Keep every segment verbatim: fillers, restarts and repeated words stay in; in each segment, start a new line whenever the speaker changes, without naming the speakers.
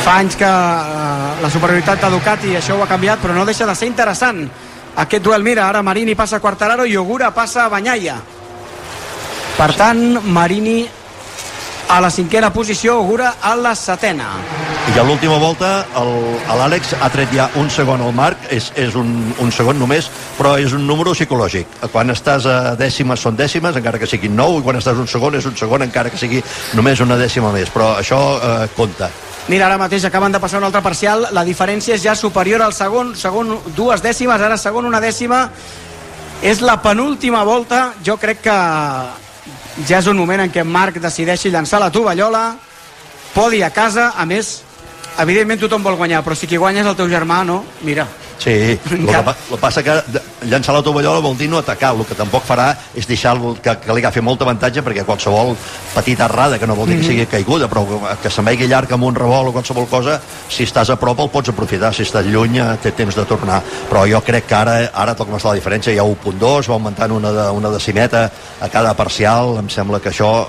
fa anys que uh, la superioritat de Ducati, això ho ha canviat, però no deixa de ser interessant aquest duel. Mira, ara Marini passa a Quartararo i Ogura passa a Bagnaia. Per tant, Marini a la cinquena posició, Ogura a la setena.
I a l'última volta l'Àlex ha tret ja un segon al Marc, és, és un, un segon només, però és un número psicològic. Quan estàs a dècimes són dècimes, encara que siguin nou, i quan estàs un segon és un segon, encara que sigui només una dècima més, però això eh, compta.
Mira, ara mateix acaben de passar un altre parcial, la diferència és ja superior al segon, segon dues dècimes, ara segon una dècima, és la penúltima volta. Jo crec que ja és un moment en què Marc decideixi llançar la tovallola, podi a casa. A més, evidentment tothom vol guanyar, però si qui guanya és el teu germà, no? Mira.
Sí, el que, el que passa que llançar la tovallola vol dir no atacar, el que tampoc farà és deixar que, que li agafi molt avantatge, perquè qualsevol petita errada, que no vol dir que sigui caiguda, però que se'n vegi llarg amb un revolt o qualsevol cosa, si estàs a prop el pots aprofitar, si estàs lluny té temps de tornar. Però jo crec que ara, ara tot com està la diferència, hi ha u punt dos, va augmentant una, de, una decimeta a cada parcial. Em sembla que això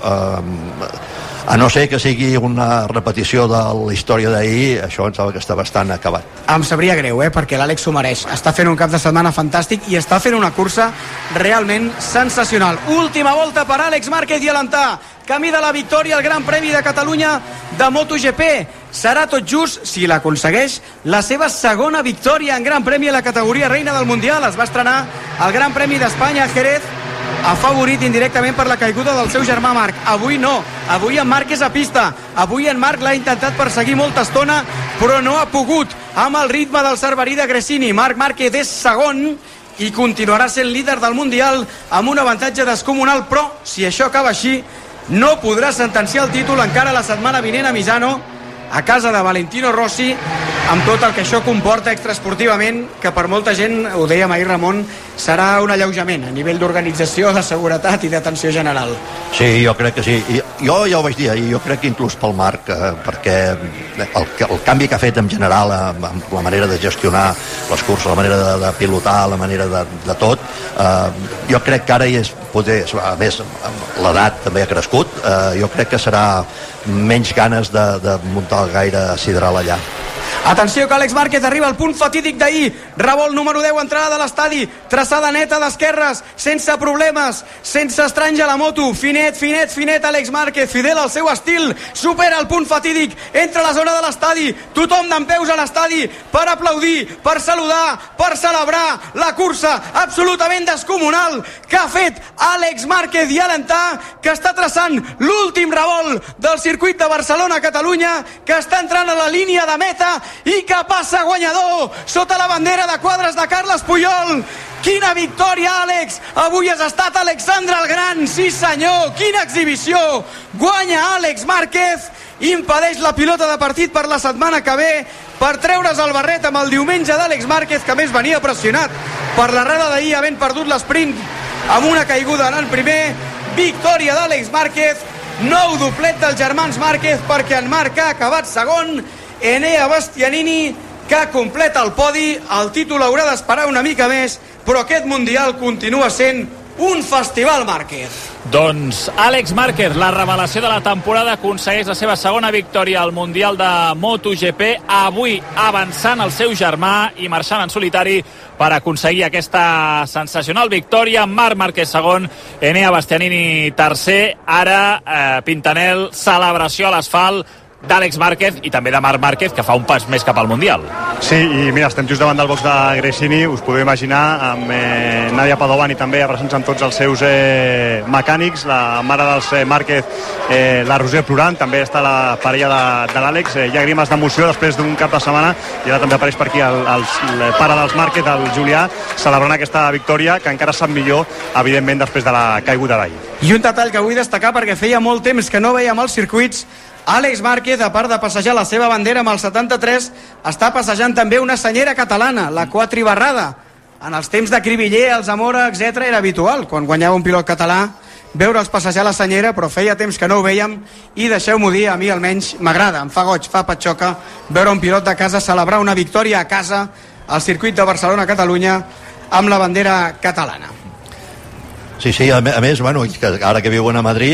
eh, a no ser que sigui una repetició de la història d'ahir, això em sembla que està bastant acabat.
Em sabria greu, eh, perquè l'Àlex s'ho mereix. Està fent un cap de setmana fantàstic i està fent una cursa realment sensacional. Última volta per Àlex Márquez i Alentà, camí de la victòria al Gran Premi de Catalunya de MotoGP. Serà tot just, si l'aconsegueix, la seva segona victòria en Gran Premi a la categoria reina del Mundial. Es va estrenar al Gran Premi d'Espanya a Jerez, afavorit indirectament per la caiguda del seu germà Marc. Avui no, avui en Marc és a pista, avui en Marc l'ha intentat perseguir molta estona, però no ha pogut amb el ritme del Cerverí de Gresini. Marc Márquez és segon i continuarà sent líder del Mundial amb un avantatge descomunal, però si això acaba així no podrà sentenciar el títol encara la setmana vinent a Misano, a casa de Valentino Rossi, amb tot el que això comporta extraesportivament, que per molta gent, ho dèiem ahir Ramon, serà un alleujament a nivell d'organització, de seguretat i d'atenció general.
Sí, jo crec que sí. I jo ja ho vaig dir ahir, jo crec que inclús pel Marc, eh, perquè el, el canvi que ha fet en general, amb, amb la manera de gestionar les curses, la manera de, de pilotar, la manera de, de tot, eh, jo crec que ara hi és, poder, a més, l'edat també ha crescut, eh, jo crec que serà menys ganes de, de muntar gaire sideral allà.
Atenció que Àlex Márquez arriba al punt fatídic d'ahir, revolt número deu, entrada de l'estadi, traçada neta d'esquerres, sense problemes, sense estranys a la moto, finet, finet, finet Àlex Márquez, fidel al seu estil, supera el punt fatídic, entra a la zona de l'estadi, tothom dempeus a l'estadi per aplaudir, per saludar, per celebrar la cursa absolutament descomunal que ha fet Àlex Márquez i Alentà, que està traçant l'últim revolt del circuit de Barcelona-Catalunya, que està entrant a la línia de meta i que passa guanyador sota la bandera de quadres de Carles Puyol. Quina victòria, Àlex! Avui has estat Alexandre el Gran, sí senyor, quina exhibició! Guanya Àlex Márquez, impedeix la pilota de partit per la setmana que ve, per treure's el barret amb el diumenge d'Àlex Márquez, que més venia pressionat per l'arrada d'ahir, havent perdut l'esprint amb una caiguda en el primer. Victòria d'Àlex Márquez, nou doblet dels germans Márquez, perquè en Marc ha acabat segon. Enea Bastianini, que completa el podi. El títol haurà d'esperar una mica més, però aquest Mundial continua sent un festival Márquez.
Doncs Àlex Márquez, la revelació de la temporada, aconsegueix la seva segona victòria al Mundial de MotoGP, avui avançant el seu germà i marxant en solitari per aconseguir aquesta sensacional victòria. Marc Márquez segon, Enea Bastianini tercer. Ara eh, Pintanel, celebració a l'asfalt d'Àlex Márquez i també de Marc Márquez, que fa un pas més cap al Mundial.
Sí, i mira, estem just davant del box de Gresini, us podeu imaginar, amb eh, Nadia Padovani també abraçant-se amb tots els seus eh, mecànics, la mare dels eh, Márquez, eh, la Roser plorant, també està la parella de, de l'Àlex, eh, hi ha grimes d'emoció després d'un cap de setmana, i ara també apareix per aquí el, el, el pare dels Márquez, el Julià, celebrant aquesta victòria, que encara sap millor, evidentment, després de la caiguda d'ahir.
I un detall que vull destacar, perquè feia molt temps que no veiem els circuits, Àlex Márquez, a part de passejar la seva bandera amb el setanta-tres, està passejant també una senyera catalana, la quatribarrada. En els temps de Cribiller, el Zamora, etcètera, era habitual, quan guanyava un pilot català, veure'ls passejar la senyera, però feia temps que no ho vèiem, i deixeu-m'ho dir, a mi almenys m'agrada, em fa goig, fa patxoca, veure un pilot de casa celebrar una victòria a casa al circuit de Barcelona-Catalunya amb la bandera catalana.
Sí, sí, a més, bueno, ara que viuen a Madrid,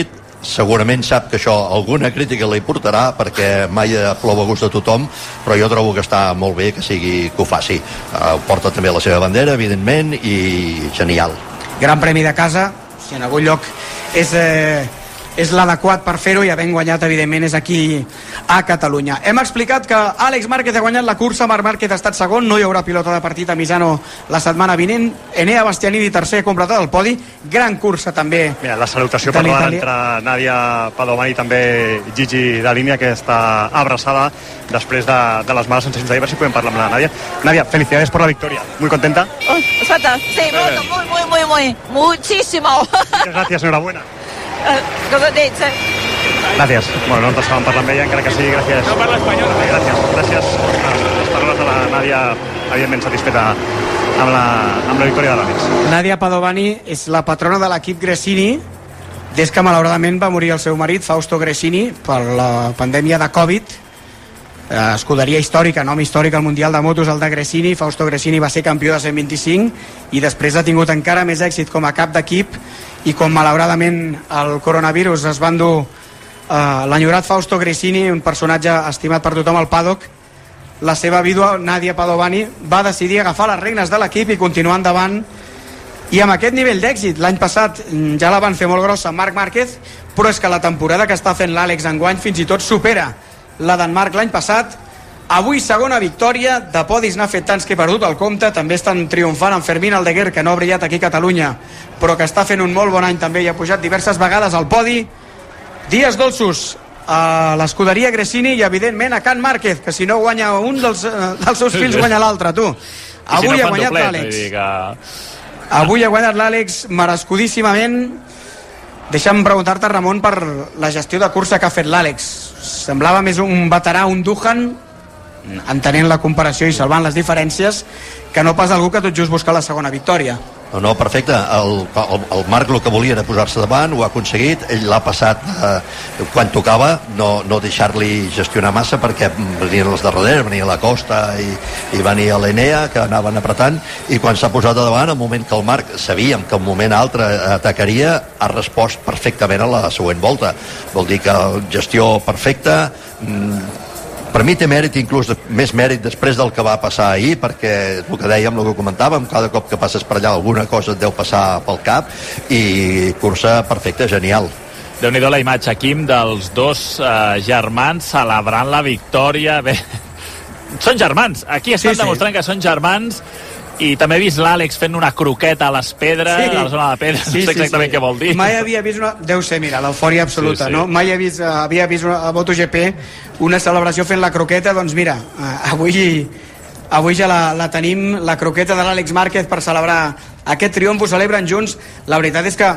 segurament sap que això alguna crítica li portarà, perquè mai plou a gust de tothom, però jo trobo que està molt bé que sigui que ho faci. Uh, porta també la seva bandera, evidentment, i genial.
Gran premi de casa, si en algun lloc és... Eh... és l'adequat per fer-ho, i havent guanyat evidentment és aquí a Catalunya. Hem explicat que Àlex Márquez ha guanyat la cursa, Marc Márquez ha estat segon, no hi haurà pilota de partit a Misano la setmana vinent, Enea Bastianini tercer, ha completat el podi, gran cursa també.
Mira, la salutació per davant entre Nadia Padovani i també Gigi Dall'Igna, que està abraçada després de, de les males sensacions d'ahir. A ver si podem parlar amb la Nadia. Nadia, felicidades por la victoria. ¿Muy contenta?
Oh, exacto, sí, muy, muy, muy, muy, muy, muchísimo.
Muchas gracias, enhorabuena.
Cosa dit, eh?
Gràcies. Bueno, no ens estàvem parlant amb ella, encara que sigui gràcies.
No parla espanyol.
Gràcies, gràcies a les paraules de la Nàdia, evidentment satisfeta amb la, amb la victòria de l'Àlex.
Nàdia Padovani és la patrona de l'equip Gresini des que malauradament va morir el seu marit, Fausto Gresini, per la pandèmia de Covid. Escuderia històrica, nom històric al Mundial de Motos, el de Gresini. Fausto Gresini va ser campió de cent vint-i-cinc i després ha tingut encara més èxit com a cap d'equip, i com malauradament el coronavirus es va endur eh, l'enyorat Fausto Gresini, un personatge estimat per tothom al paddock, la seva vídua Nadia Padovani va decidir agafar les regnes de l'equip i continuar endavant, i amb aquest nivell d'èxit. L'any passat ja la van fer molt grossa amb Marc Márquez, però és que la temporada que està fent l'Àlex enguany fins i tot supera la d'en Marc l'any passat. Avui segona victòria, de podis n'ha fet tants que he perdut el compte. També estan triomfant en Fermín Aldeguer, que no ha brillat aquí a Catalunya, però que està fent un molt bon any també i ha pujat diverses vegades al podi. Dies dolços a l'escuderia Gresini i evidentment a Can Márquez, que si no guanya un dels, dels seus fills guanya l'altre, tu. Avui si no ha guanyat l'Àlex. Que... Avui ha guanyat l'Àlex merescudíssimament. Deixa'm preguntar-te, Ramon, per la gestió de cursa que ha fet l'Àlex. Semblava més un veterà, un Duhan, entenent la comparació i salvant les diferències, que no pas algú que tot just busca la segona victòria.
No, no, perfecte. El, el, el Marc el que volia era posar-se davant, ho ha aconseguit. Ell l'ha passat eh, quan tocava, no, no deixar-li gestionar massa, perquè venien els de darrere, venia la Costa i, i venia l'Enea, que anaven apretant, i quan s'ha posat a davant, al moment que el Marc sabíem que un moment altre atacaria, ha respost perfectament a la següent volta. Vol dir que gestió perfecta. mm, Per mi té mèrit, inclús més mèrit després del que va passar ahir, perquè el que dèiem, el que comentàvem, cada cop que passes per allà alguna cosa et deu passar pel cap, i cursa perfecta, genial.
Déu-n'hi-do la imatge, Quim, dels dos eh, germans celebrant la victòria. Bé, són germans, aquí estan sí, demostrant sí. que són germans. I també he vist l'Àlex fent una croqueta a les pedres, sí. a la zona de pedres, sí, no sé exactament sí, sí. què vol dir.
Mai havia vist una... Deu ser, mira, l'eufòria absoluta, sí, sí. no? Mai he vist, havia vist una, a MotoGP una celebració fent la croqueta, doncs mira, avui, avui ja la, la tenim, la croqueta de l'Àlex Márquez per celebrar aquest triomf, ho celebren junts. La veritat és que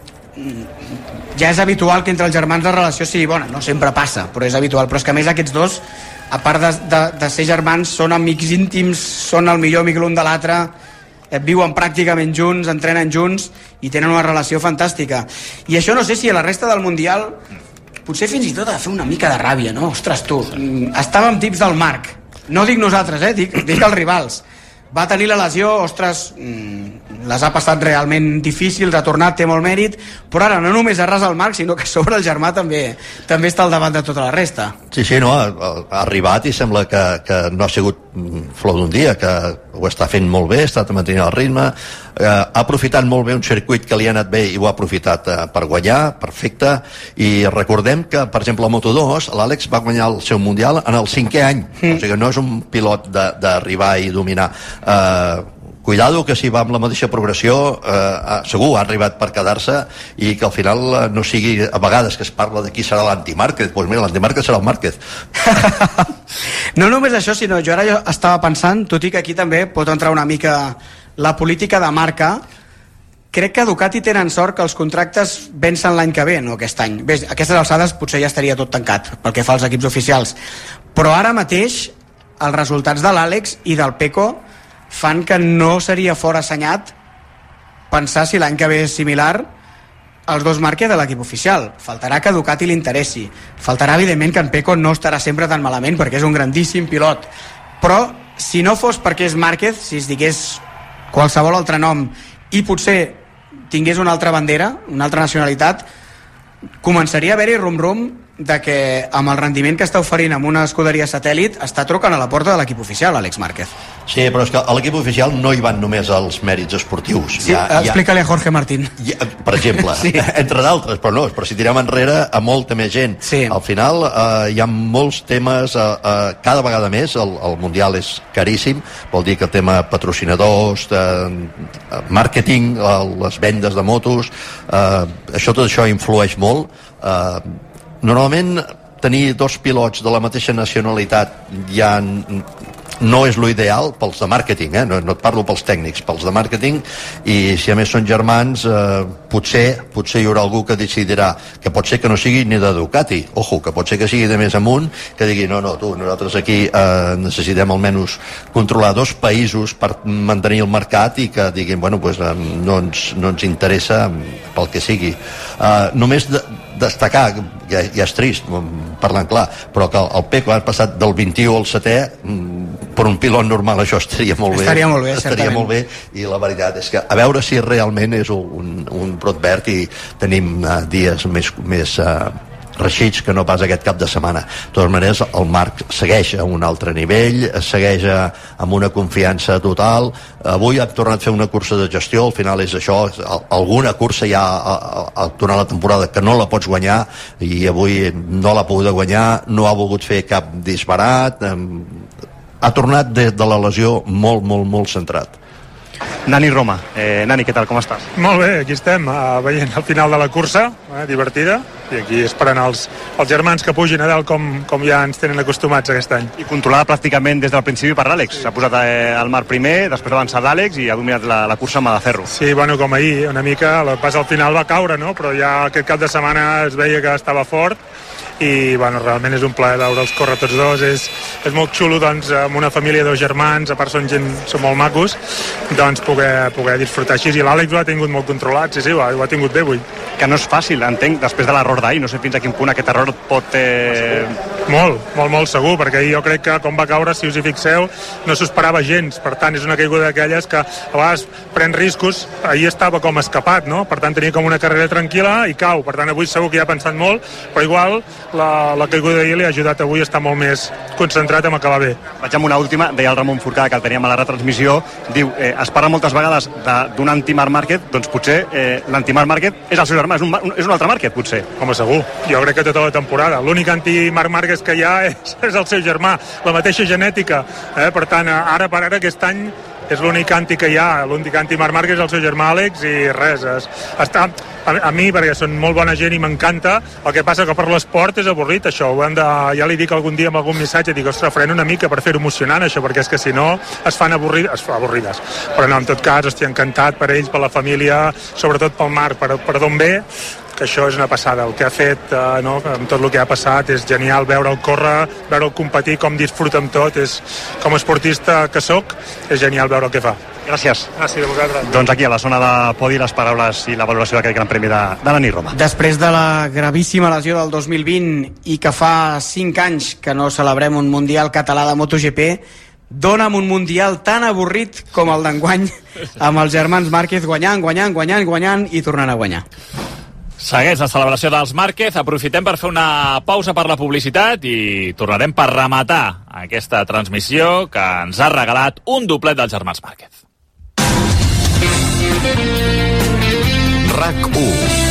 ja és habitual que entre els germans la relació sigui bona, no sempre passa, però és habitual, però és que a més aquests dos, a part de, de, de ser germans, són amics íntims, són el millor amic l'un de l'altre, viuen pràcticament junts, entrenen junts i tenen una relació fantàstica. I això no sé si a la resta del Mundial potser fins i tot ha de fer una mica de ràbia, no? Ostres, tu, estàvem tips del Marc, no dic nosaltres, eh? dic, dic els rivals. Va tenir la lesió, ostres, les ha passat realment difícils, ha tornat, té molt mèrit, però ara no només arrasa el Marc, sinó que sobre el germà també també està al davant de tota la resta.
Sí, sí, no, ha, ha arribat i sembla que, que no ha sigut flor d'un dia, que ho està fent molt bé, està mantenint el ritme, eh, ha aprofitat molt bé un circuit que li ha anat bé i ho ha aprofitat eh, per guanyar, perfecte, i recordem que, per exemple, a Moto dos, l'Àlex va guanyar el seu Mundial en el cinquè any, mm. o sigui que no és un pilot d'arribar i dominar. Eh, cuidado que si va amb la mateixa progressió eh, segur ha arribat per quedar-se, i que al final eh, no sigui a vegades que es parla de qui serà l'anti-Márquez. Doncs mira, l'anti-Márquez serà el Márquez.
No només això, sinó jo ara jo estava pensant, tot i que aquí també pot entrar una mica la política de marca, crec que a Ducati tenen sort que els contractes vencen l'any que ve, no aquest any. Bé, a aquestes alçades potser ja estaria tot tancat pel que fa als equips oficials, però ara mateix els resultats de l'Àlex i del Pecco fan que no seria fora assenyat pensar si l'any que ve és similar els dos Márquez de l'equip oficial. Faltarà que a Ducati li interessi, faltarà evidentment que en Pecco no estarà sempre tan malament perquè és un grandíssim pilot, però si no fos perquè és Márquez, si es digués qualsevol altre nom i potser tingués una altra bandera, una altra nacionalitat, començaria a haver-hi rum-rum de que amb el rendiment que està oferint amb una escuderia satèl·lit està trucant a la porta de l'equip oficial, Àlex Márquez.
Sí, però és que a l'equip oficial no hi van només els mèrits esportius.
Sí, ja, explica-li ja, a Jorge Martín.
Ja, per exemple, sí. Entre d'altres, però no, però si tirem enrere a molta més gent.
Sí.
Al final eh, hi ha molts temes, eh, eh, cada vegada més, el, el Mundial és caríssim, vol dir que el tema patrocinadors, eh, màrqueting, eh, les vendes de motos, eh, això tot això influeix molt. Eh, Normalment tenir dos pilots de la mateixa nacionalitat ja no és l'ideal pels de màrqueting, eh? no, no et parlo pels tècnics, pels de màrqueting, i si a més són germans, eh, potser potser hi haurà algú que decidirà, que pot ser que no sigui ni de Ducati, ojo, que pot ser que sigui de més amunt, que digui, no, no, tu, nosaltres aquí eh, necessitem almenys controlar dos països per mantenir el mercat i que diguin, bueno, pues, eh, no, ens, no ens interessa pel que sigui. Eh, només de, destacar, ja, ja és trist parlant clar, però que el Peco ha passat del vint-i-u al setè, per un pilot normal això estaria molt bé,
estaria molt bé,
estaria molt bé, i la veritat és que a veure si realment és un, un brot verd i tenim uh, dies més, més uh, reixits que no pas aquest cap de setmana. De totes maneres, el Marc segueix a un altre nivell, segueix a, amb una confiança total. Avui ha tornat a fer una cursa de gestió, al final és això, alguna cursa ja al tornar la temporada que no la pots guanyar, i avui no l'ha pogut guanyar, no ha volgut fer cap disbarat, ha tornat des de la lesió molt, molt, molt centrat.
Nani Roma, eh, Nani, què tal, com estàs?
Molt bé, aquí estem, uh, veient el final de la cursa, eh, divertida, i aquí esperant els, els germans que pugin a dalt com, com ja ens tenen acostumats aquest any.
I controlada pràcticament des del principi per l'Àlex. S'ha posat eh, al Marc primer, després ha avançat l'Àlex i ha dominat la, la cursa amb Madaferro.
Sí, bueno, com ahir, una mica, el pas al final va caure, no? Però ja aquest cap de setmana es veia que estava fort, i bueno, realment és un plaer veure'ls córrer tots dos. És, és molt xulo, doncs, amb una família de dos germans, a part són gent, són molt macos, doncs poder, poder disfrutar així, i l'Àlex ho ha tingut molt controlat, sí, sí, ho ha, ho ha tingut bé avui.
Que no és fàcil, entenc, després de l'error d'ahir, no sé fins a quin punt aquest error pot... Eh...
Molt, molt, molt segur, perquè jo crec que com va caure, si us hi fixeu, no s'ho esperava gens, per tant és una caiguda d'aquelles que a vegades pren riscos. Ahir estava com escapat, no? Per tant tenia com una carrera tranquil·la i cau, per tant avui segur que hi ha pensat molt, però igual la, la caiguda d'ahir li ha ajudat avui a estar molt més concentrat en acabar bé.
Vaig amb una última, deia el Ramon Forcada, que el teníem a la retransmissió, diu, eh, es parla moltes vegades d'un anti-Marc Márquez, doncs potser eh, l'anti-Marc Márquez és el seu germà, és un, és un altre Márquez, potser.
Home, segur, jo crec que tota la temporada. L'únic anti-Marc Márquez que hi ha és, és el seu germà, la mateixa genètica, eh? Per tant, ara per ara aquest any és l'únic anti que hi ha, l'únic anti-Marc Márquez és el seu germà Àlex, i res, es, està, a, a mi, perquè són molt bona gent i m'encanta, el que passa que per l'esport és avorrit, això, ho hem de, ja li dic algun dia amb algun missatge, dic, ostres, frena una mica per fer-ho emocionant, això, perquè és que si no es fan avorrides, es fa avorrides, però no, en tot cas, estic encantat per ells, per la família, sobretot pel Marc, per, per d'on ve, que això és una passada, el que ha fet, eh, no, amb tot el que ha passat, és genial veure'l córrer, veure'l competir, com disfruta amb tot, és, com a esportista que sóc, és genial veure el que fa.
Gràcies.
Gràcies a vosaltres.
Doncs aquí a la zona de podi les paraules i la valoració d'aquest Gran Premi de, de Nani Roma.
Després de la gravíssima lesió del dos mil vint i que fa cinc anys que no celebrem un Mundial català de MotoGP, dona'm un Mundial tan avorrit com el d'enguany, amb els germans Márquez guanyant, guanyant, guanyant, guanyant i tornant a guanyar.
Segueix la celebració dels Márquez. Aprofitem per fer una pausa per la publicitat i tornarem per rematar aquesta transmissió que ens ha regalat un doblet dels germans Márquez.
RAC u